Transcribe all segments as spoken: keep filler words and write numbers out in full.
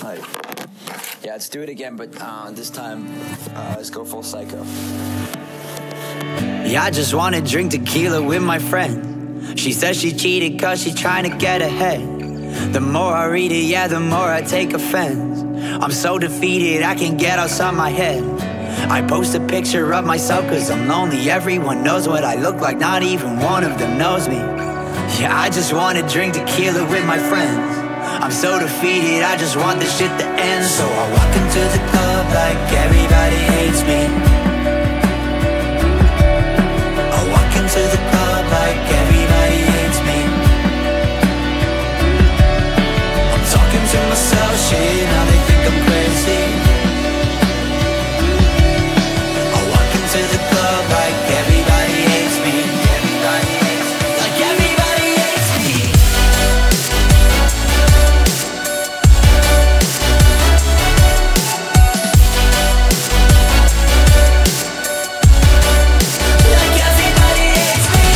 Hi. Yeah, let's do it again, but uh, this time, uh, let's go full psycho. Yeah, I just wanna drink tequila with my friend. She says she cheated cause she trying to get ahead. The more I read it, yeah, the more I take offense. I'm so defeated, I can't get outside my head. I post a picture of myself cause I'm lonely. Everyone knows what I look like, not even one of them knows me. Yeah, I just wanna drink tequila with my friends. I'm so defeated, I just want this shit to end. So I walk into the club like everybody hates me. I walk into the club like everybody hates me. I'm talking to myself, shit, now they think I'm crazy. I walk into the club like everybody hates me. Everybody hates me. Like everybody hates me. Like everybody hates me.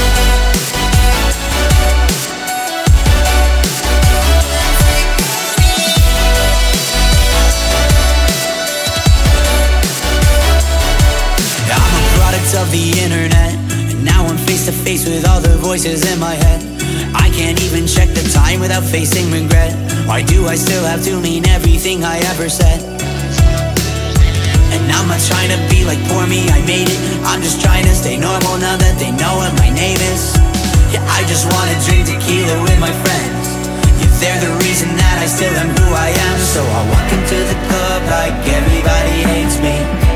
I'm a product of the internet, and now I'm face to face with all the voices in my head. I can't even check the time without facing regret. Why do I still have to mean everything I ever said? And I'm not trying to be like poor me, I made it. I'm just trying to stay normal now that they know what my name is. Yeah, I just wanna drink tequila with my friends. Yeah, they're the reason that I still am who I am. So I walk into the club like everybody hates me.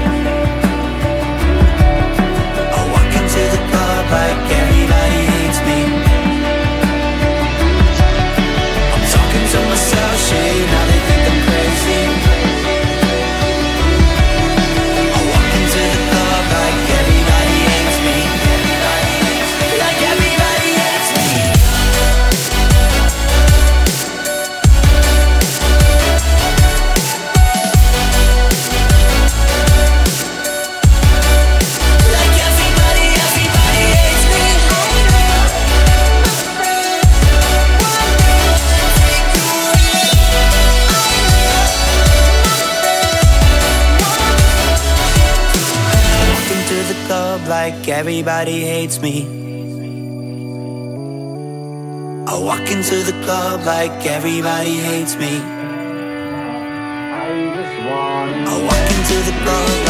I walk into the club like everybody hates me. I'm talking to myself, shit, now they think I'm crazy. I walk into the club like everybody hates me. Everybody hates me. Like everybody hates me. Like everybody, everybody hates me. Walk into the club like everybody hates me. I walk into the club like everybody hates me. I walk into the club